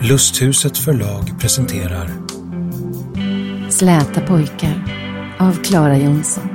Lusthuset förlag presenterar Släta pojkar av Clara Jonsson.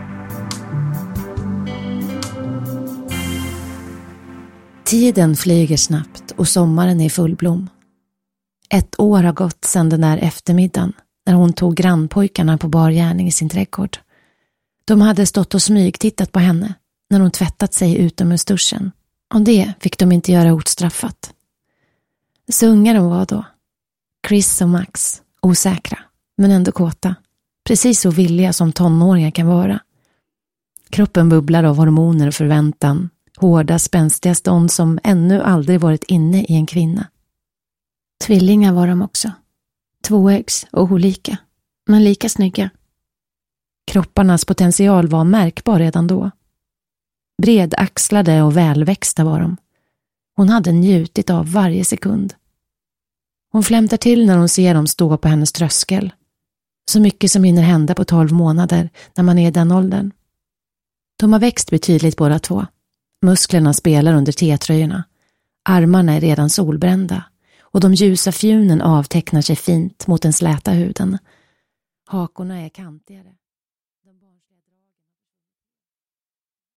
Tiden flyger snabbt och sommaren är i fullblom. 1 år har gått sedan den där eftermiddagen när hon tog grannpojkarna på bar gärning i sin trädgård. De hade stått och smygtittat på henne när hon tvättat sig utomhusduschen. Och det fick de inte göra ostraffat. Så unga de var då. Chris och Max, osäkra, men ändå kåta. Precis så villiga som tonåringar kan vara. Kroppen bubblar av hormoner och förväntan. Hårda, spänstiga stånd som ännu aldrig varit inne i en kvinna. Tvillingar var de också. 2-eggs och olika, men lika snygga. Kropparnas potential var märkbar redan då. Bredaxlade och välväxta var de. Hon hade njutit av varje sekund. Hon flämtar till när hon ser dem stå på hennes tröskel. Så mycket som hinner hända på 12 månader när man är i den åldern. De har växt betydligt båda två. Musklerna spelar under T-tröjorna. Armarna är redan solbrända. Och de ljusa fjunen avtecknar sig fint mot den släta huden. Hakorna är kantigare.